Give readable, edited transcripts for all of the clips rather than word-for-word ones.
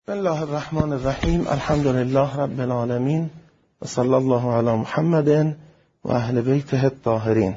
بسم الله الرحمن الرحیم. الحمد لله رب العالمین و صلی الله علی محمد و اهل بیته الطاهرین.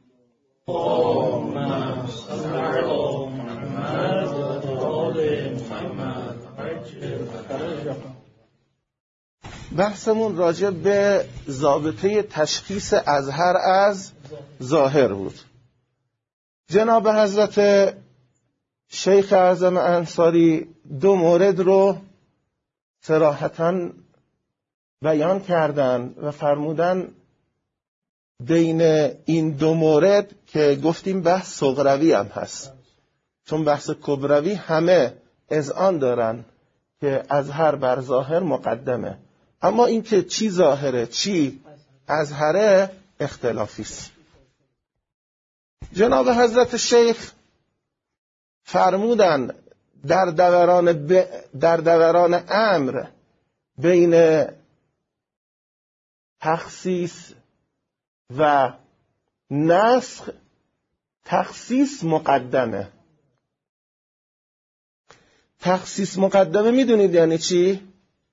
بحثمون راجع به ضابطه تشخیص اظهر از ظاهر بود. جناب حضرت شیخ اعظم انصاری دو مورد رو صراحتاً بیان کردن و فرمودن بین این دو مورد که گفتیم بحث صغروی هم هست، چون بحث کبروی همه اذعان دارن که اظهر بر ظاهر مقدمه، اما این که چی ظاهره چی اظهره اختلافی است. جناب حضرت شیخ فرمودن در دوران امر بین تخصیص و نسخ، تخصیص مقدمه. تخصیص مقدمه میدونید یعنی چی؟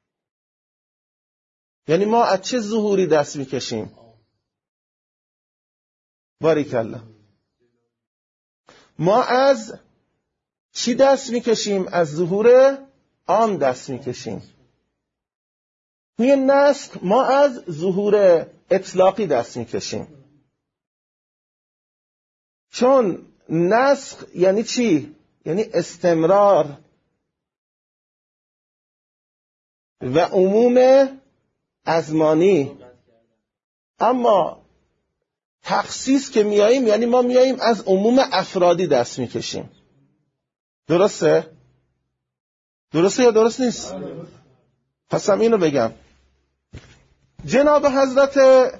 یعنی ما از چه ظهوری دست میکشیم؟ باریکالله. ما از چی دست میکشیم؟ از ظهور عام دست میکشیم. توی نسخ ما از ظهور اطلاقی دست میکشیم. چون نسخ یعنی چی؟ یعنی استمرار و عموم ازمانی. اما تخصیص که میاییم یعنی ما میاییم از عموم افرادی دست میکشیم. درسته؟ درسته یا درست نیست؟ پس هم اینو بگم. جناب حضرت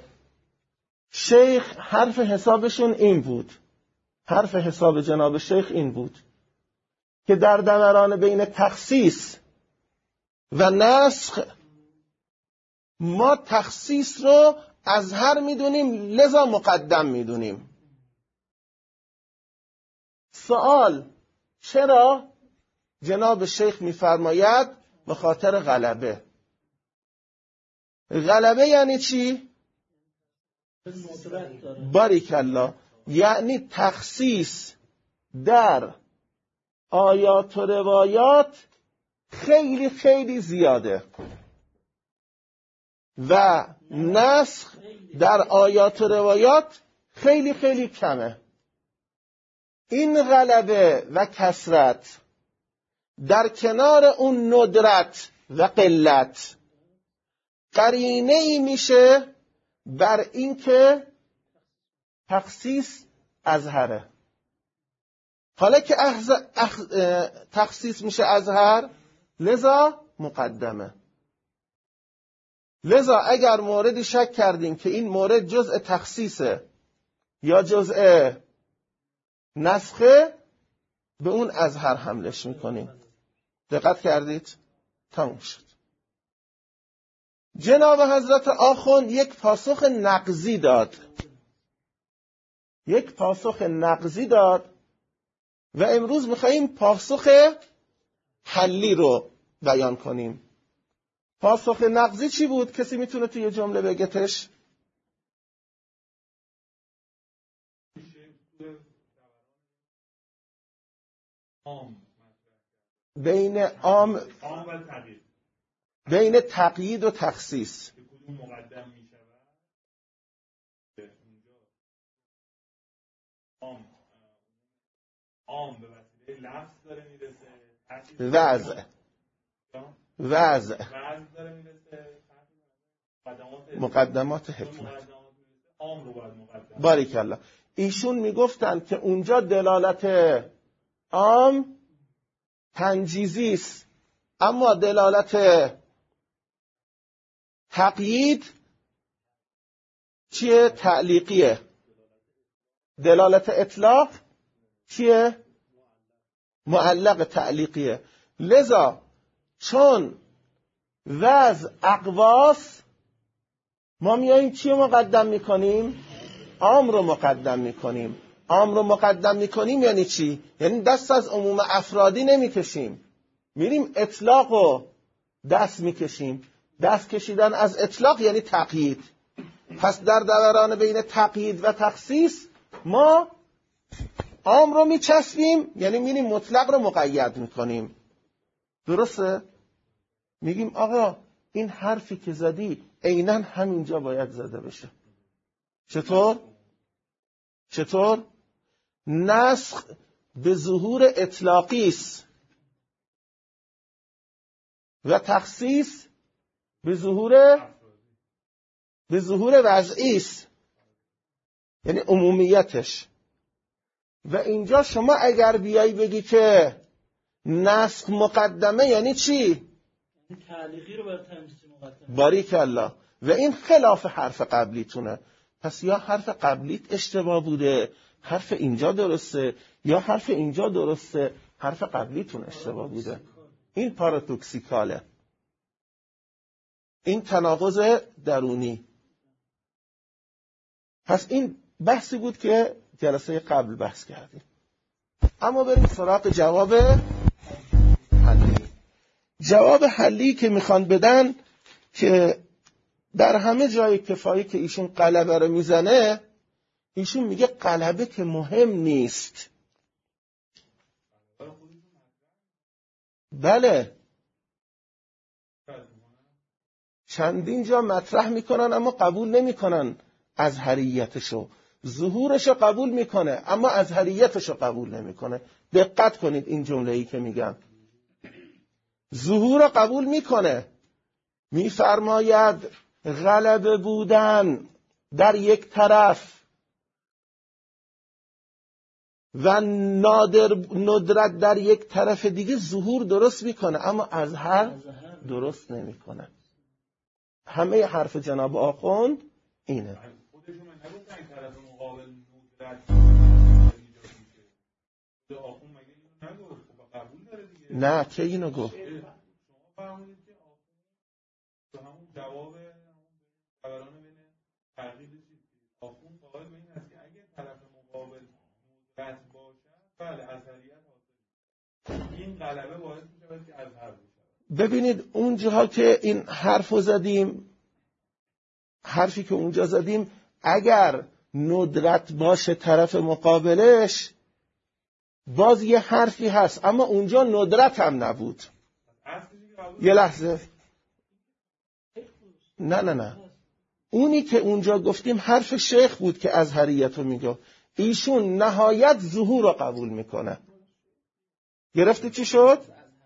شیخ حرف حسابشون این بود، حرف حساب جناب شیخ این بود که در دوران بین تخصیص و نسخ ما تخصیص رو اظهر میدونیم، لذا مقدم میدونیم. سوال: چرا؟ جناب شیخ میفرماید به خاطر غلبه. غلبه یعنی چی؟ باریکالله. یعنی تخصیص در آیات و روایات خیلی خیلی زیاده و نسخ در آیات و روایات خیلی خیلی کمه. این غلبه و کثرت در کنار اون ندرت و قلت قرینه ای میشه بر این که تخصیص اظهره. حالا که تخصیص میشه اظهر، لذا مقدمه. لذا اگر موردی شک کردیم که این مورد جزء تخصیصه یا جزء نسخه، به اون اظهر حملش میکنیم. دقت کردید؟ تموم شد. جناب حضرت آخوند یک پاسخ نقضی داد. یک پاسخ نقضی داد و امروز میخواییم پاسخ حلی رو بیان کنیم. پاسخ نقضی چی بود؟ کسی میتونه توی جمله بگتش؟ بین عام بین تقیید و تخصیص مقدم می شود. عام به وسیله لفظ داره میرسه، وضع داره میرسه، مقدمات حکمت. باریکالله. ایشون میگفتن که اونجا دلالت عام تنجیزی است، اما دلالت تقیید چیه؟ تعلیقیه. دلالت اطلاق چیه؟ معلق تعلیقیه. لذا چون وضع اقواس، ما میاییم چی رو مقدم میکنیم؟ عام رو مقدم میکنیم. عام رو مقدم میکنیم یعنی چی؟ یعنی دست از عموم افرادی نمیکشیم، میریم اطلاق رو دست میکشیم. دست کشیدن از اطلاق یعنی تقیید. پس در دوران بین تقیید و تخصیص ما عام رو میچسبیم، یعنی میریم مطلق رو مقید میکنیم. درسته؟ میگیم آقا این حرفی که زدی عیناً همینجا باید زده بشه. چطور؟ نسخ به ظهور اطلاقی است و تخصیص به ظهور وضعی است، یعنی عمومیتش. و اینجا شما اگر بیایی بگی که نسخ مقدمه یعنی چی؟ تعلیقی رو بر تنصیص مقدمه. باریکالله. و این خلاف حرف قبلیتونه. پس یا حرف قبلیت اشتباه بوده، حرف اینجا درسته، یا حرف اینجا درسته، حرف قبلیتون اشتباه بوده. این پارادوکسیکاله، این تناقض درونی. پس این بحثی بود که جلسه قبل بحث کردیم. اما بریم سراغ جواب حلی. جواب حلی که میخوان بدن که در همه جای کفایی که ایشون قلبه رو میزنه، ایشون میگه قلبه که مهم نیست. بله، چندین جا مطرح میکنن اما قبول نمیکنن ازهریتشو. ظهورشو قبول میکنه اما ازهریتشو قبول نمیکنه. دقت کنید این جمله‌ای که میگم. ظهور رو قبول میکنه، میفرماید غلبه بودن در یک طرف و ندرت در یک طرف دیگه ظهور درست میکنه اما ازهر درست نمیکنه. همه حرف جناب آخوند اینه. خودشون نگفتن این طرف مقابل ندرت آخوند مگه اینو نگفت؟ خب قبول داره دیگه. نه که اینو گفت. شما فهمونید که آخوند همون جواب خبرانه بین تغییر چیز آخوند قائل به این است که اگه طرف مقابل ندرت باشه بله ازهریت حاصل. این غلبه باعث میشه که ازهر بشه. ببینید اون جاها که این حرفو زدیم، حرفی که اونجا زدیم، اگر ندرت باشه طرف مقابلش باز یه حرفی هست، اما اونجا ندرت هم نبود. یه لحظه، نه اونی که اونجا گفتیم حرف شیخ بود که ازهریتو میگه. ایشون نهایت ظهور رو قبول میکنه. گرفتی چی شد؟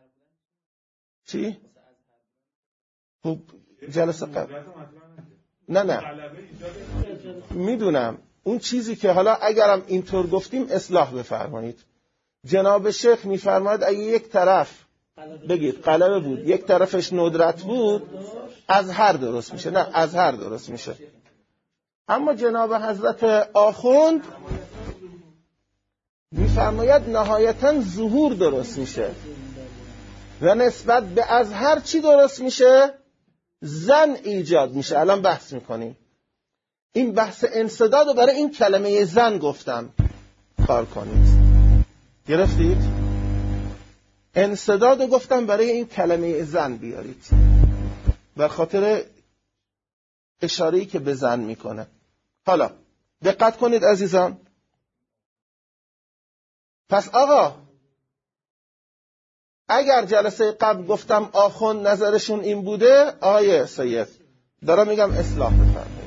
چی؟ خب جلسه قبل نه میدونم اون چیزی که حالا اگرم اینطور گفتیم اصلاح بفرمایید. جناب شیخ میفرماید اگه یک طرف بگید قلبه بود یک طرفش ندرت بود ازهر درست میشه. نه ازهر درست میشه. اما جناب حضرت آخوند میفرماید نهایتا ظهور درست میشه و نسبت به ازهر چی درست میشه؟ زن ایجاد میشه. الان بحث میکنیم. این بحث انسداد رو برای این کلمه زن گفتم کار کنید. گرفتید؟ انسداد رو گفتم برای این کلمه زن بیارید و خاطر اشاره‌ای که به زن میکنه. حالا دقت کنید عزیزان. پس آقا اگر جلسه قبل گفتم آخوند نظرشون این بوده، آیه سید دارم میگم اصلاح بفرمایید.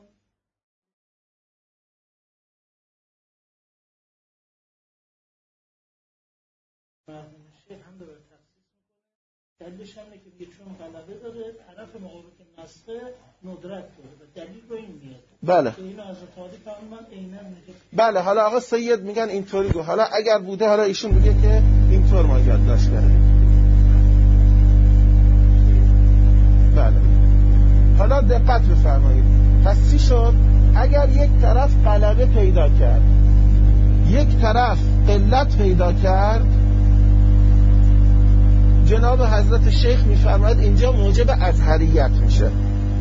شیخ هم داره تخصیص میکنه. دلیلش هم اینه که چون غلبه داره طرف مقابل که نسخه ندرت داره و دلیل رو این میاد. بله. اینو از تاریخ من عیناً میگه. بله حالا آقا سید میگن اینطوری گفت. حالا اگر بوده حالا ایشون میگه که اینطور ما یادداشت کردیم. بله. حالا دقت بفرمایید. پس چی شد؟ اگر یک طرف غلبه پیدا کرد، یک طرف قلت پیدا کرد، جناب حضرت شیخ میفرماید اینجا موجب ازهریت میشه.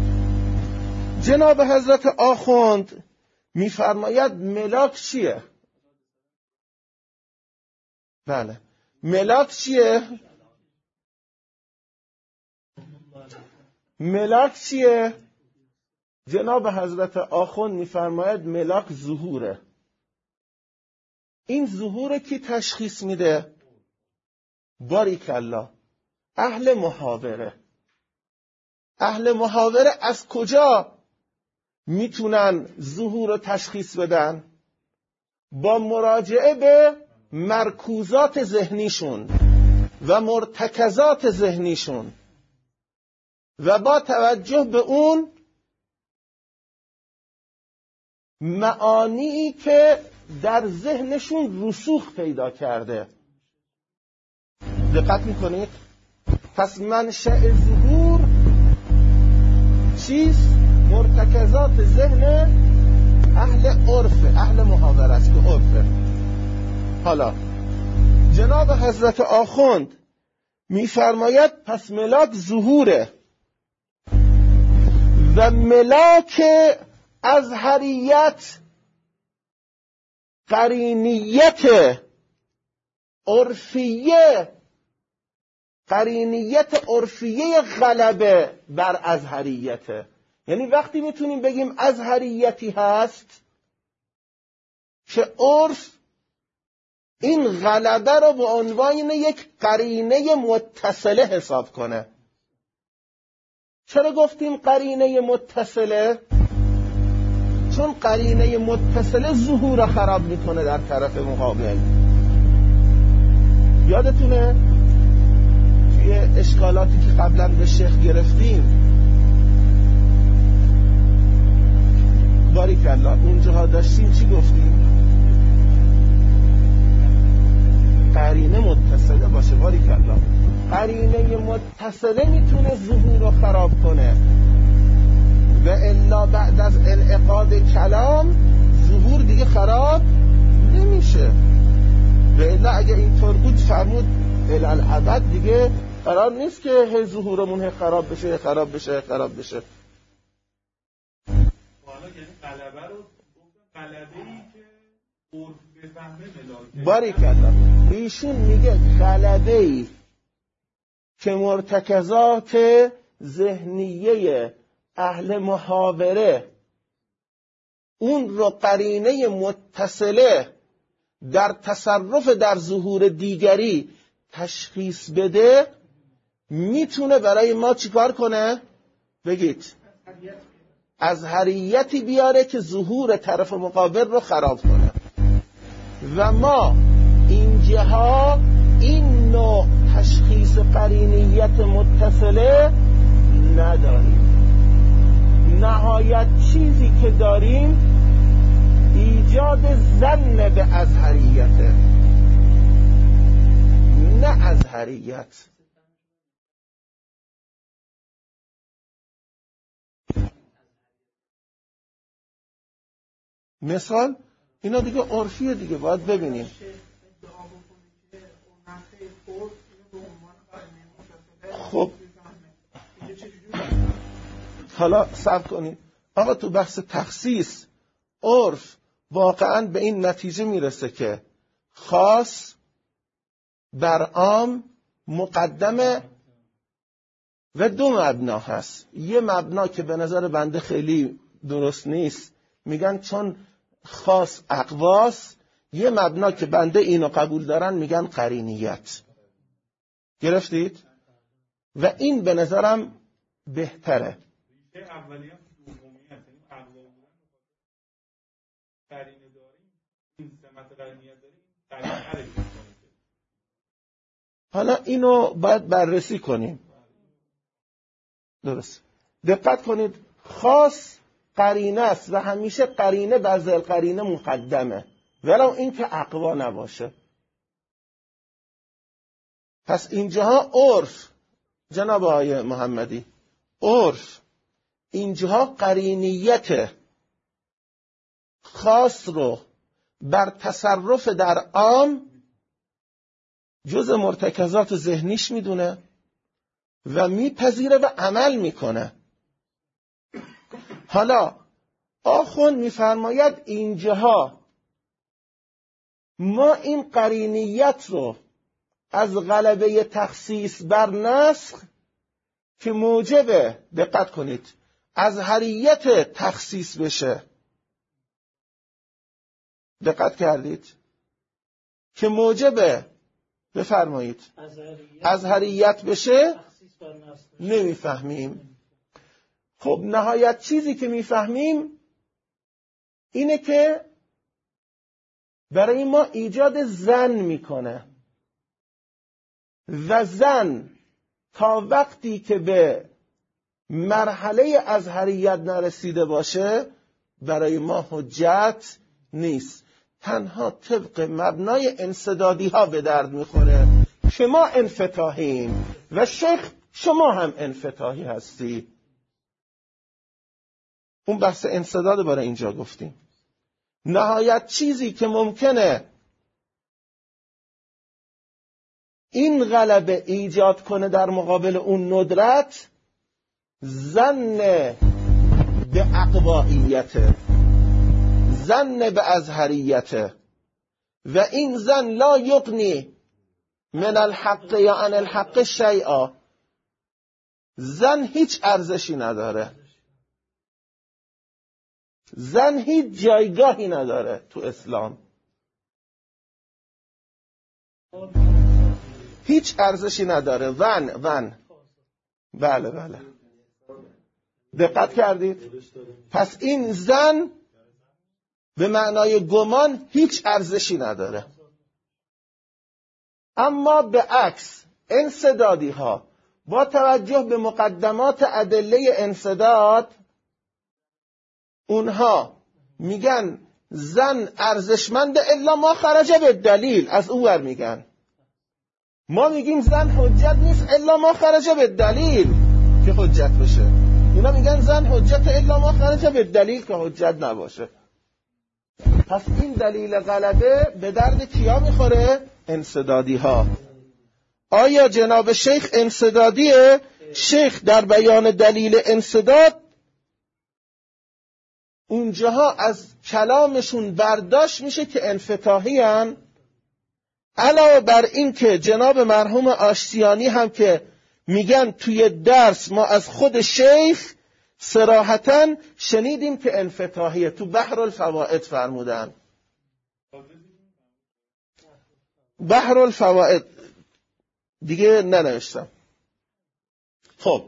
جناب حضرت آخوند میفرماید ملاک چیه؟ بله ملاک چیه؟ ملاک چیه؟ جناب حضرت آخوند میفرماید ملاک ظهوره. این ظهور کی تشخیص میده؟ باریکالله، اهل محاوره. اهل محاوره از کجا میتونن ظهور رو تشخیص بدن؟ با مراجعه به مرکوزات ذهنیشون و مرتکزات ذهنیشون و با توجه به اون معانی که در ذهنشون رسوخ پیدا کرده. دقت میکنید؟ پس منشأ ظهور چیست؟ مرتکزات ذهن اهل عرف، اهل محاوره است که عرفه. حالا جناب حضرت آخوند میفرماید پس ملاک ظهوره و ملاک ازهریت قرینیت عرفیه، قرینیت عرفیه غلبه بر ازهریته. یعنی وقتی میتونیم بگیم ازهریتی هست که عرف این غلبه رو به عنوان یک قرینه متصله حساب کنه. چرا گفتیم قرینه متصله؟ چون قرینه متصله ظهور خراب میکنه در طرف مقابل. یادتونه توی اشکالاتی که قبلا به شیخ گرفتیم، باریکالله اونجاها داشتیم چی گفتیم؟ قرینه متصله باشه. باریکالله قرینه متصله میتونه ظهور رو خراب کنه و الا بعد از انعقاد کلام ظهور دیگه خراب نمیشه. و الا اگه اینطور بود فرمود الالعبد دیگه قرار نیست که ظهورمون خراب بشه خراب بشه خراب بشه. حالا یعنی غلبه رو غلبه‌ای که عرف بفهمه ملاک. باریکالله ایشون میگه غلبه‌ای که مرتکزات ذهنیه اهل محاوره اون رو قرینه متصله در تصرف در ظهور دیگری تشخیص بده، میتونه برای ما چیکار کنه؟ بگید. ازهریتی بیاره که ظهور طرف مقابل رو خراب کنه. و ما اینجاها این نوع تشخیص قرینیت متصله نداریم. نهایت چیزی که داریم ایجاد ظن به ازهریته، نه ازهریت. مثال اینا دیگه عرفیه دیگه، باید ببینیم. خب حالا صبر کنید آقا، تو بحث تخصیص عرف واقعا به این نتیجه میرسه که خاص بر عام مقدمه و دو مبنا هست. یه مبنا که به نظر بنده خیلی درست نیست، میگن چون خاص اقواس. یه مبنا که بنده اینو قبول دارن میگن قرینیت. گرفتید؟ و این به نظرم بهتره. اولیه دومیت، یعنی اقوا بودن قرینه داریم، این سمت قرینیت داریم، قرینه رو حالا اینو باید بررسی کنیم. درست. دقت کنید، خاص قرینه است و همیشه قرینه بر ذل قرینه مقدمه، ولو این که اقوا نباشه. پس اینجاها عرف، جناب آقای محمدی، عرف اینجاها قرینیت خاص رو بر تصرف در عام جز مرتکزات ذهنیش میدونه و میپذیره و عمل میکنه. حالا آخوند میفرماید اینجاها ما این قرینیت رو از غلبه تخصیص بر نسخ که موجب، دقت کنید، ازهریت تخصیص بشه، دقت کردید؟ که موجب، بفرمایید، ازهریت بشه نمیفهمیم. خب نهایت چیزی که میفهمیم اینه که برای ما ایجاد زن میکنه و زن تا وقتی که به مرحله ازهریت نرسیده باشه برای ما حجت نیست. تنها طبق مبنای انسدادی ها به درد میخوره که ما انفتاحیم و شیخ شما هم انفتاحی هستی. اون بحث انسداد برای اینجا گفتیم. نهایت چیزی که ممکنه این غلبه ایجاد کنه در مقابل اون ندرت، ظن به اقوائیته، ظن به ازهریته، و این ظن لا یغنی من الحق یا عن الحق شیئا. ظن هیچ ارزشی نداره، ظن هیچ جایگاهی نداره تو اسلام، هیچ ارزشی نداره. ظن بله دقت کردید؟ پس این ظن به معنای گمان هیچ ارزشی نداره. اما به عکس انسدادی ها با توجه به مقدمات ادله انسداد اونها میگن ظن ارزشمند الا ما خرج به دلیل. از اون ور میگن ما میگیم ظن حجت نیست الا ما خرج به دلیل که حجت بشه. اونا میگن ظن حجت الا ما خرج به دلیل که حجت نباشه. پس این دلیل غلبه به درد کیا میخوره؟ انسدادی ها. آیا جناب شیخ انسدادیه؟ شیخ در بیان دلیل انسداد اونجاها از کلامشون برداشت میشه که انفتاحی هن. علاوه بر این که جناب مرحوم آشتیانی هم که میگن توی درس ما از خود شیخ صراحتاً شنیدیم که انفتاحیه، تو بحر الفوائد فرمودن. بحر الفوائد دیگه ننوشتم. خب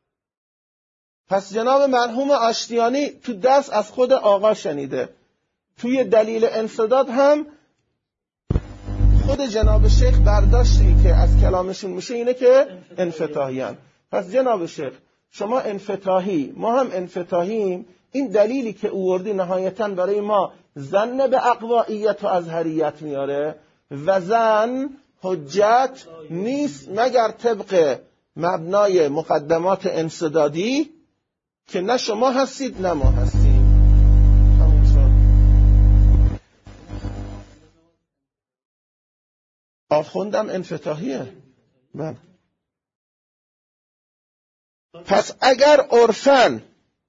پس جناب مرحوم آشتیانی تو درس از خود آقا شنیده، توی دلیل انسداد هم خود جناب شیخ برداشتی که از کلامشون میشه اینه که انفتاحی هن. پس جناب شیخ شما انفتاحی، ما هم انفتاحیم، این دلیلی که اووردی نهایتاً برای ما ظن به اقوائیت و ازهریت میاره و ظن حجت نیست مگر طبق مبنای مقدمات انسدادی که نه شما هستید نه ما هستیم. همون شد. آخوندم انفتاحیه. من پس اگر عرفاً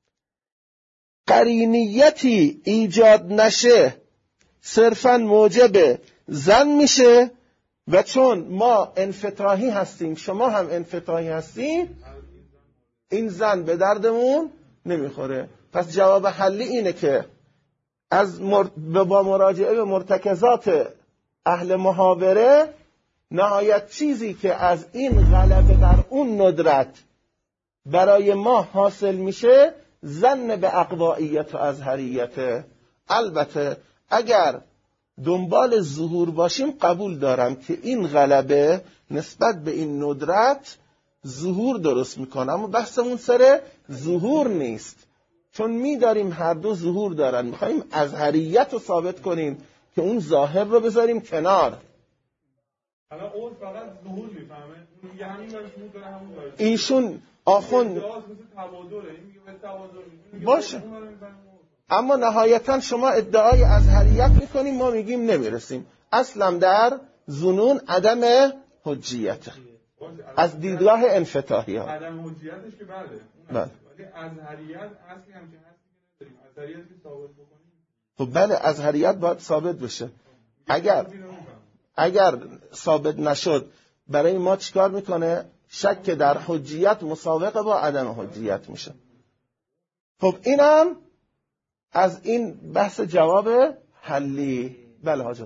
قرینیتی ایجاد نشه صرفاً موجب ظن میشه و چون ما انفتاحی هستیم شما هم انفتاحی هستیم این ظن به دردمون نمیخوره. پس جواب حلی اینه که با مراجعه به مرتکزات اهل محاوره نهایت چیزی که از این غلبه بر اون ندرت برای ما حاصل میشه ظن به اقوائیت و ازهریت. البته اگر دنبال ظهور باشیم قبول دارم که این غلبه نسبت به این ندرت ظهور درست میکنه، اما بحثمون سر ظهور نیست، چون میداریم هر دو ظهور دارن. میخواییم ازهریت رو ثابت کنیم که اون ظاهر رو بذاریم کنار. حالا اون فقط ظهور میفهمه، اون میگه همین مشمول داره همون داره. ایشون آخوند باشه، اما نهایتا شما ادعای ازهریت میکنیم، ما میگیم نمیرسیم. اصلا در ظنون عدم حجیته از دیدگاه انفتاحی ها. عدم حجیتش که بله، ولی ازهریت اصلی هم که هستی که نداریم. ازهریت که ثابت بکنیم خب بله ازهریت باید ثابت بشه. اگر ثابت نشد برای ما چیکار میکنه؟ شک در حجیت مساوق با عدم حجیت میشه. خب اینم از این بحث جواب حلی. بله حاجا.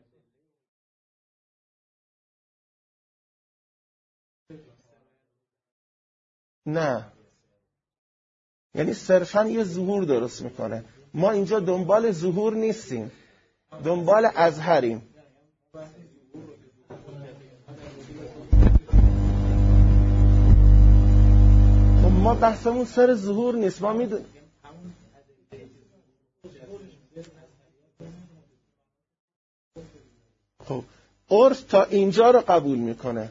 نه، یعنی صرفا یه ظهور درست میکنه. ما اینجا دنبال ظهور نیستیم، دنبال اظهریم. خب ما بحثمون سر ظهور نیست، ما میدونیم. خب عرف تا اینجا رو قبول میکنه.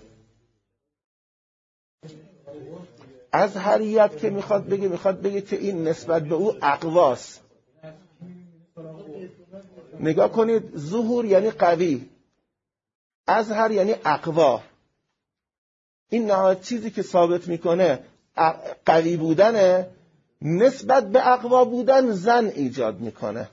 اظهریت که میخواد بگه که این نسبت به او اقواست. نگاه کنید، ظهور یعنی قوی، اظهر یعنی اقوا. این نهایت چیزی که ثابت میکنه قوی بودنه، نسبت به اقوا بودن زن ایجاد میکنه.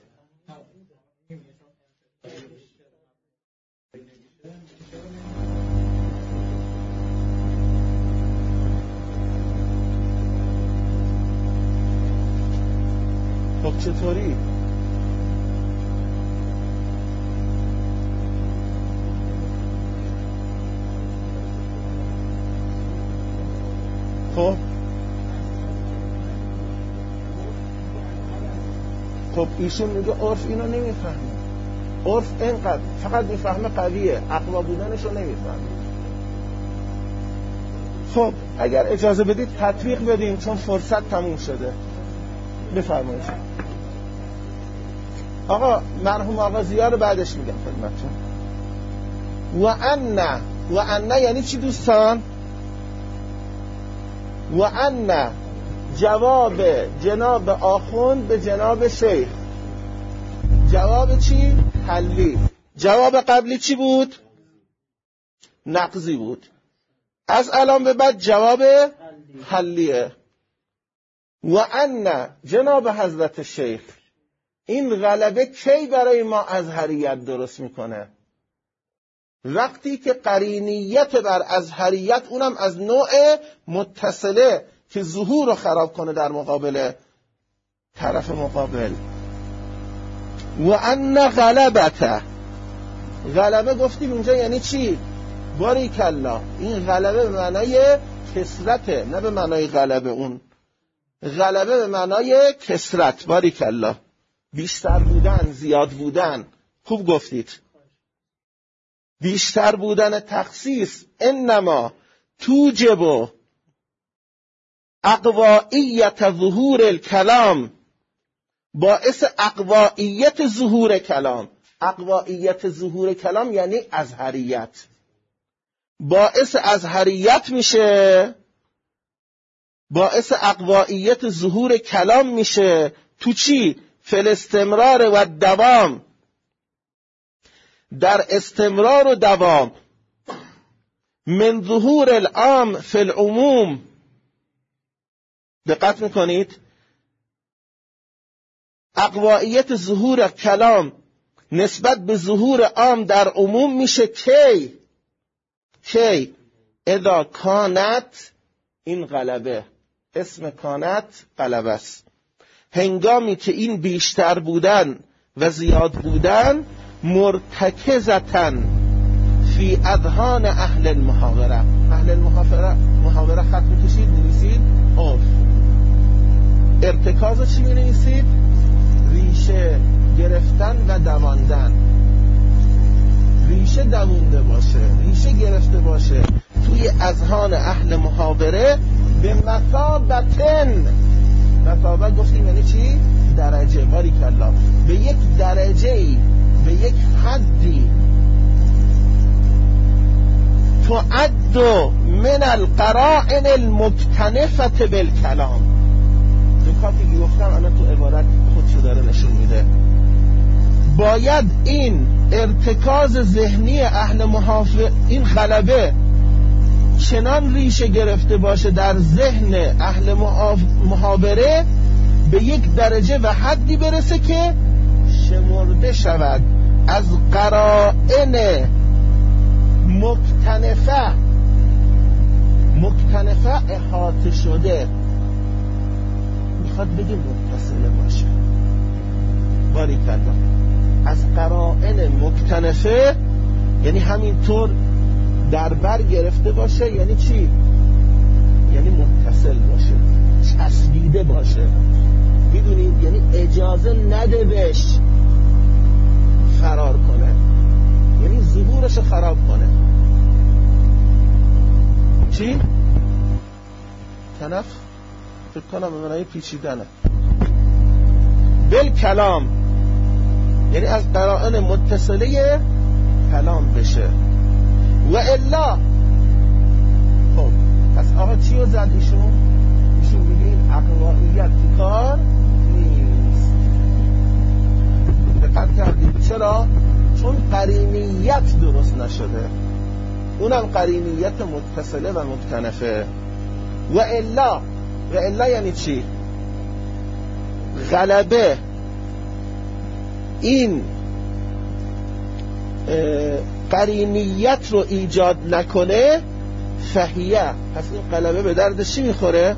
خب چطوری؟ خب ایشون میگه عرف اینو نمیفهمه. عرف اینقدر فقط میفهمه قویه، اقوا بودنشو نمیفهمه. خب اگر اجازه بدید تطبیق بدیم چون فرصت تموم شده. بفرمایید آقا. مرحوم آقا ضیا رو بعدش میگم خدمتتون. و ان یعنی چی دوستان؟ و ان جواب جناب آخوند به جناب شیخ. جواب چی؟ حلی. جواب قبلی چی بود؟ نقضی بود. از الان به بعد جواب حلیه. و ان جناب حضرت شیخ، این غلبه کی برای ما ازهریت درست میکنه؟ وقتی که قرینیت بر ازهریت، اونم از نوع متصله که ظهور رو خراب کنه در مقابل طرف مقابل. و ان غلبه گفتیم اینجا یعنی چی؟ باریکالله. این غلبه به معنای کثرته، نه به معنای غلبه. اون غلبه به معنای کثرت. باریکالله، بیشتر بودن، زیاد بودن. خوب گفتید. بیشتر بودن تخصیص انما توجب اقوائیت ظهور الکلام، باعث اقوائیت ظهور کلام. اقوائیت ظهور کلام یعنی ازهریت. باعث ازهریت میشه، باعث اقوائیت ظهور کلام میشه. تو چی؟ فی الاستمرار و دوام، در استمرار و دوام. من ظهور العام فی العموم. دقت میکنید؟ اقوائیت ظهور کلام نسبت به ظهور عام در عموم میشه کی اذا کانت، این غلبه، اسم کانت غلبه است، هنگامی که این بیشتر بودن و زیاد بودن مرتکزتن فی اذهان اهل المحاوره. اهل المحاوره خط میکشید، نویسید عرف. ارتکاز چی می‌نویسید؟ ریشه گرفتن و دواندن. ریشه دوونده باشه، ریشه گرفته باشه توی اذهان اهل محاوره. به مثابتن، مثابت گفتیم یعنی چی؟ درجه. باریکالله. به یک درجه‌ای، به یک حدی. تعد من القرائن المکتنفة بالکلام. نکاتی که گفتم الان تو عبارت خودشو داره نشون میده. باید این ارتکاز ذهنی اهل محاوره، این غلبه چنان ریشه گرفته باشه در ذهن اهل محاوره، به یک درجه و حدی برسه که شمرده شود از قرائن مختنفه احاطه شده، میخواد بگه متصله باشه. باریکلا. از قرائن مختنفه یعنی همینطور در بر گرفته باشه. یعنی چی؟ یعنی متصل باشه، چسبیده باشه. میدونید یعنی اجازه نده بهش فرار کنه، یعنی ظهورش خراب کنه. چی؟ کنف فکر کنم به معنای پیچیدنه. بالکلام یعنی از قرائن متصله کلام بشه. و الا خب پس آقا چی رو زد ایشون میگه این عقلانیت تو کار نیست. دقت کردید چرا؟ چون قرینیت درست نشده، اونم قرینیت متصله و مختنفه. و الا یعنی چی؟ غلبه این قرینیت رو ایجاد نکنه فهیه، پس این غلبه به درد چی میخوره؟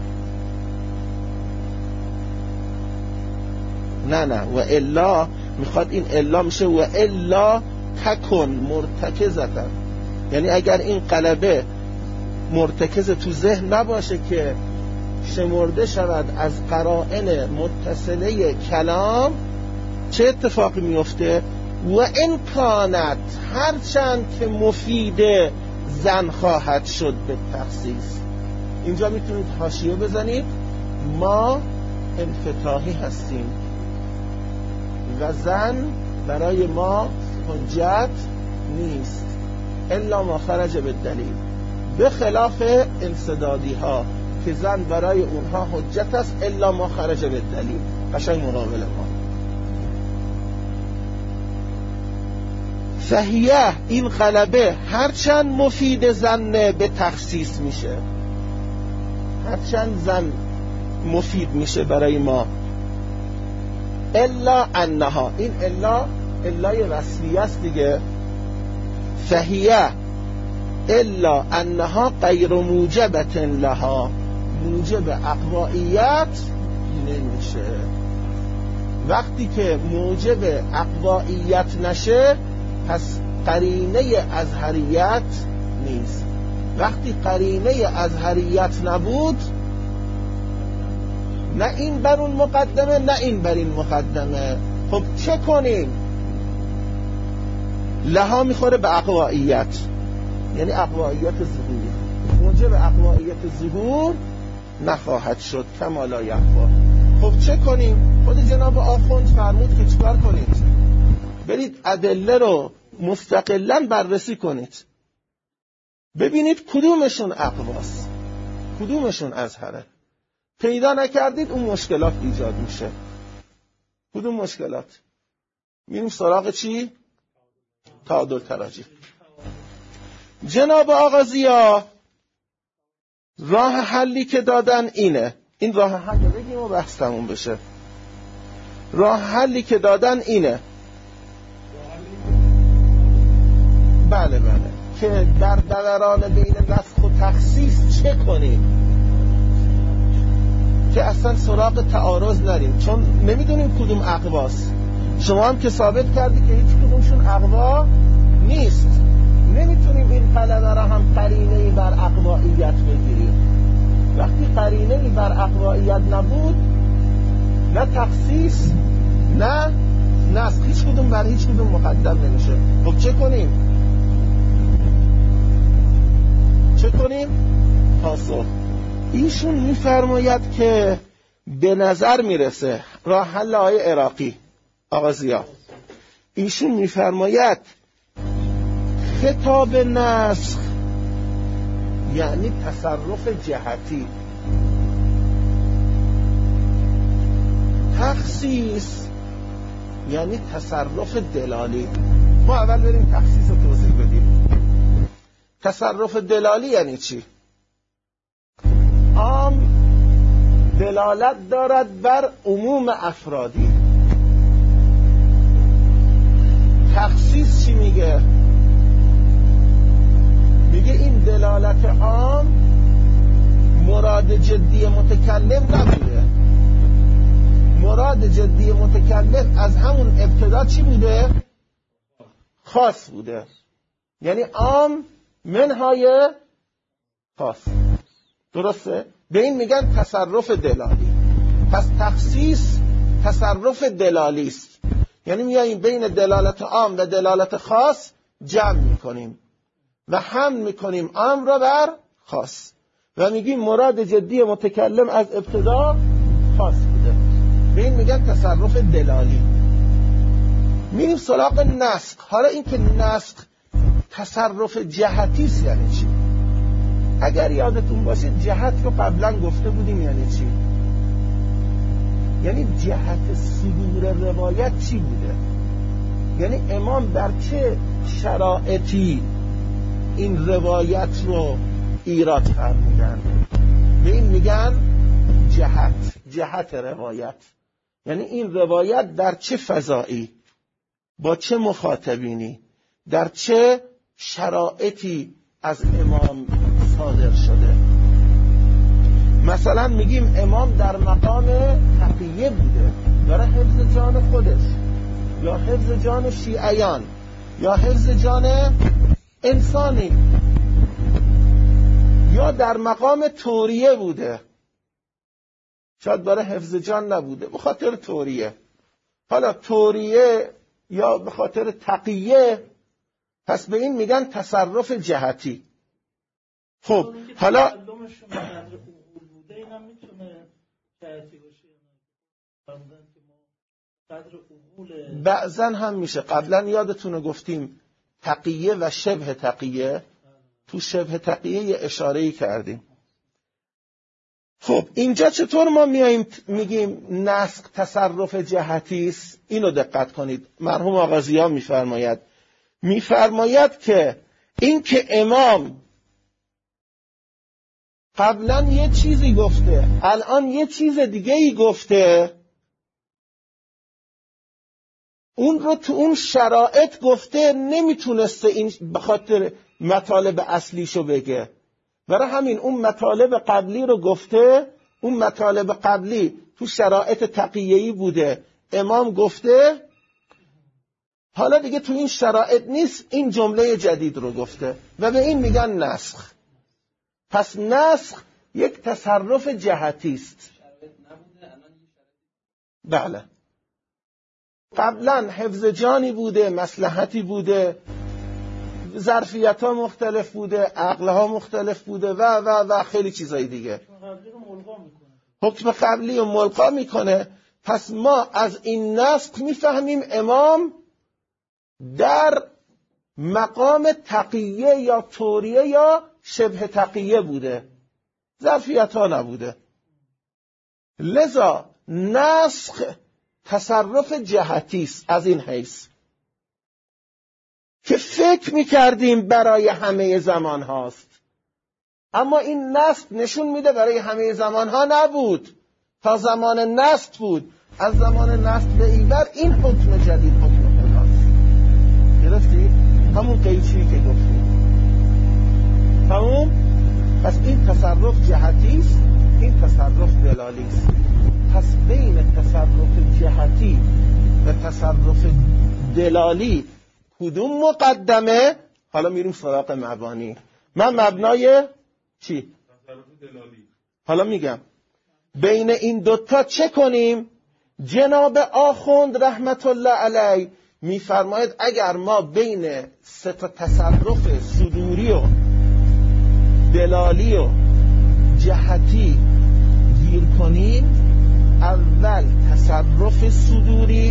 نه و الا میخواد این الا میشه و الا تکن مرتکزتن، یعنی اگر این غلبه مرتکز تو ذهن نباشه که شمرده شود از قرائن متصله کلام، چه اتفاقی میفته؟ و این کانت هرچند که مفید زن خواهد شد به تخصیص. اینجا میتونید حاشیه بزنید ما انفتاحی هستیم و زن برای ما حجت نیست الا ما خرج به دلیل، به خلاف انسدادی ها که زن برای اونها حجت است الا ما خرج به دلیل. قشنگ مقابل ما. فهیه این غلبه هرچند مفید زن به تخصیص میشه، هرچند زن مفید میشه برای ما، الا انها، این الای وصفیه است دیگه. فهیه الا انها غیر موجبت لها، موجب اقوائیت نمیشه. وقتی که موجب اقوائیت نشه پس قرینه ازهریت نیست. وقتی قرینه ازهریت نبود، نه این بر اون مقدمه نه این بر این مقدمه، خب چه کنیم؟ لها میخوره به اقوائیت، یعنی اقوائیت ظهوری. موجب اقوائیت ظهور نخواهد شد کما لا یخفا. خب چه کنیم؟ خود جناب آخوند فرمود که چیکار کنید؟ برید ادله رو مستقلاً بررسی کنید، ببینید کدومشون اقواست، کدومشون ازهره. پیدا نکردید اون مشکلات ایجاد میشه. کدوم مشکلات؟ میریم سراغ چی؟ تعادل تراجیح. جناب آقا ضیا راه حلی که دادن اینه، این راه حل بگیم و بحث تموم بشه. راه حلی که دادن اینه، بله که در دوران بین نسخ و تخصیص چه کنیم که اصلا سراغ تعارض نریم، چون نمیدونیم کدوم اقواست. شما هم که ثابت کردی که هیچ کدومشون اقوا نیست، نمیتونیم این قلمه را هم قرینه‌ای بر اقوائیت بگیریم. وقتی قرینه‌ای بر اقوائیت نبود، نه تخصیص نه نسخ، هیچ کدوم بر هیچ کدوم مقدم نمیشه. خب چه کنیم؟ پاسخ ایشون میفرماید که به نظر میرسه راه حل آقای عراقی، آقا ضیا، ایشون میفرماید خطاب نسخ یعنی تصرف جهتی، تخصیص یعنی تصرف دلالی. ما اول بریم تخصیص رو توضیح بدیم. تصرف دلالی یعنی چی؟ عام دلالت دارد بر عموم افرادی. تخصیص چی میگه؟ میگه این دلالت عام مراد جدی متکلم نبوده. مراد جدی متکلم از همون ابتدا چی بوده؟ خاص بوده. یعنی عام منهای خاص. درسته؟ به این میگن تصرف دلالی. پس تخصیص تصرف دلالی است. یعنی میاییم بین دلالت عام و دلالت خاص جمع میکنیم و حمل میکنیم عام را بر خاص و میگیم مراد جدی متکلم از ابتدا خاص بوده. به این میگن تصرف دلالی. میریم سراغ نسخ. حالا این که نسخ تصرف جهتی است یعنی چی؟ اگر یادتون باشه جهت رو قبلا گفته بودیم یعنی چی؟ یعنی جهت صدور روایت چی بوده؟ یعنی امام در چه شرایطی این روایت رو ایراد فرمودن؟ به این میگن جهت روایت. یعنی این روایت در چه فضایی، با چه مخاطبینی، در چه شرایطی از امام صادر شده. مثلا میگیم امام در مقام تقیه بوده برای حفظ جان خودش یا حفظ جان شیعیان یا حفظ جان انسانی، یا در مقام توریه بوده، شاید برای حفظ جان نبوده به خاطر توریه. حالا توریه یا به خاطر تقیه، پس به این میگن تصرف جهتی. خب حالا بعضا هم میشه. قبلا یادتونه گفتیم تقیه و شبه تقیه. تو شبه تقیه یه اشاره‌ای کردیم. خب اینجا چطور ما میگیم نسخ تصرف جهتی است؟ اینو دقت کنید. مرحوم آقا ضیا میفرماید که این که امام قبلا یه چیزی گفته الان یه چیز دیگه ای گفته، اون رو تو اون شرایط گفته، نمیتونسته این به خاطر مطالب اصلیشو بگه، برای همین اون مطالب قبلی رو گفته. اون مطالب قبلی تو شرایط تقیه‌ای بوده، امام گفته، حالا دیگه تو این شرایط نیست، این جمله جدید رو گفته و به این میگن نسخ. پس نسخ یک تصرف جهتی است. بله، قبلا حفظ جانی بوده، مصلحتی بوده، ظرفیت ها مختلف بوده، عقل ها مختلف بوده و خیلی چیزای دیگه. حکم قبلی رو ملغا میکنه. پس ما از این نسخ میفهمیم امام در مقام تقیه یا توریه یا شبه تقیه بوده، ظرفیت ها نبوده. لذا نسخ تصرف جهتی است. از این حیث که فکر میکردیم برای همه زمان هاست، اما این نسخ نشون میده برای همه زمان ها نبود، تا زمان نسخ بود. از زمان نسخ به این بر این حکم جدید حکم خداست. گرفتید؟ همون قیچی که گفتیم تمام. پس این تصرف جهتی است، این تصرف دلالی است. پس بین تصرف جهتی و تصرف دلالی کدوم مقدمه؟ حالا میریم سراغ مبانی. من مبنای چی؟ تصرف دلالی. حالا میگم بین این دوتا چه کنیم؟ جناب آخوند رحمت الله علیه میفرماید اگر ما بین سه تا تصرف صدوری و دلالی و جهتی گیر کنیم، اول تصرف صدوری،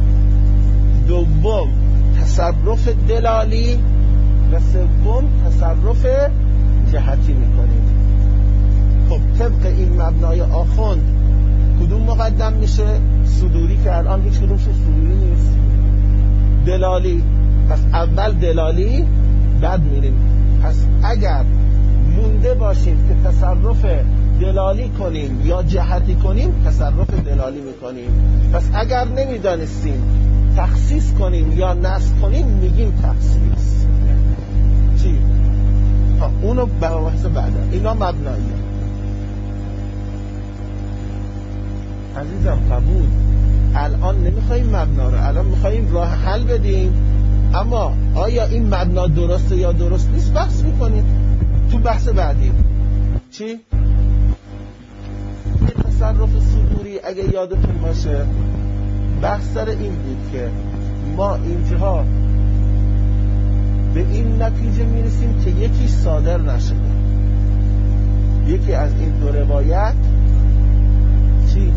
دوم تصرف دلالی و سوم تصرف جهتی میکنیم. خب طبق این مبنای آخوند کدوم مقدم میشه؟ صدوری که الان هیچ کدومش صدوری نیست، دلالی. پس اول دلالی بعد میریم. پس اگر مونده باشیم که تصرف دلالی کنیم یا جهتی کنیم، تصرف دلالی میکنیم. پس اگر نمیدانستیم تخصیص کنیم یا نسخ کنیم، میگیم تخصیص. چی؟ اونو بحث بعدا. اینا مبناییه. عزیزم قبول. الان نمیخوایم مبنا رو، الان میخوایم راه حل بدیم. اما آیا این مبنا درسته یا درست نیست بحث میکنیم تو بحث بعدی. چی؟ تصرف صدوری اگه یادتون باشه بحث سر این بود که ما اینجا به این نتیجه میرسیم که یکی صادر نشده. یکی از این دو روایت چی؟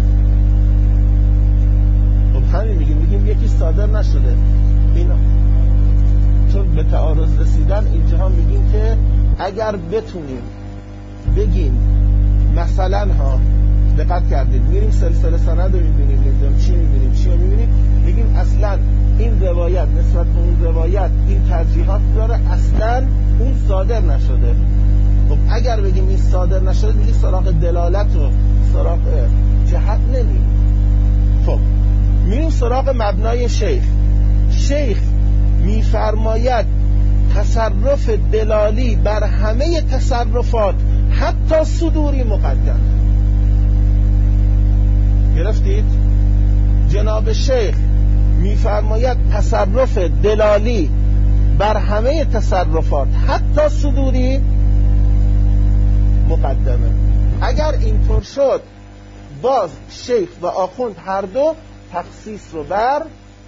خب همین میگیم یکی صادر نشده. اینا چون به تعارض رسیدن اینجا هم میگیم که اگر بتونیم بگیم مثلا دقت کردید میریم سلسله سند رو میبینیم، نمیدونم چی میبینیم چی رو میبینیم، میگیم اصلا این روایت نسبت به اون روایت این ترجیحات داره، اصلا اون صادر نشده. خب اگر بگیم این صادر نشده دیگه سراغ دلالت و سراغ جهت نمیم. خب میریم سراغ مبنای شیخ میفرماید تصرف دلالی بر همه تصرفات حتی صدوری مقدم. گرفتید؟ جناب شیخ میفرماید تصرف دلالی بر همه تصرفات حتی صدوری مقدمه. اگر اینطور شد باز شیخ و آخوند هر دو تخصیص رو بر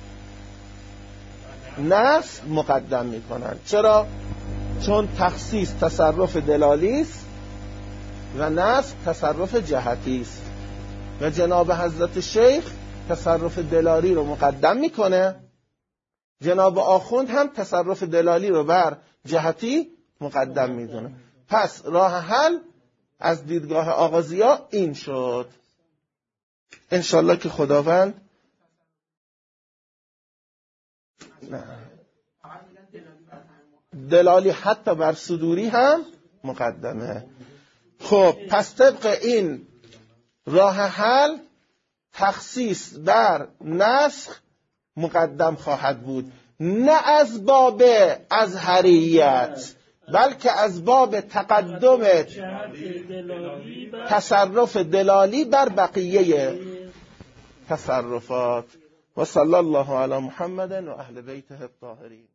نص مقدم میکنن. چرا؟ چون تخصیص تصرف دلالی است و نص تصرف جهتی است و جناب حضرت شیخ تصرف دلالی رو مقدم میکنه، جناب آخوند هم تصرف دلالی رو بر جهتی مقدم میدونه. پس راه حل از دیدگاه آغازیا این شد. انشالله که خداوند دلالی حتی بر صدوری هم مقدمه. خب پس طبق این راه حل تخصیص بر نسخ مقدم خواهد بود، نه از باب ازهریت بلکه از باب تقدم تصرف دلالی بر بقیه تصرفات. و صلی الله علی محمد و اهل بیته الطاهرین.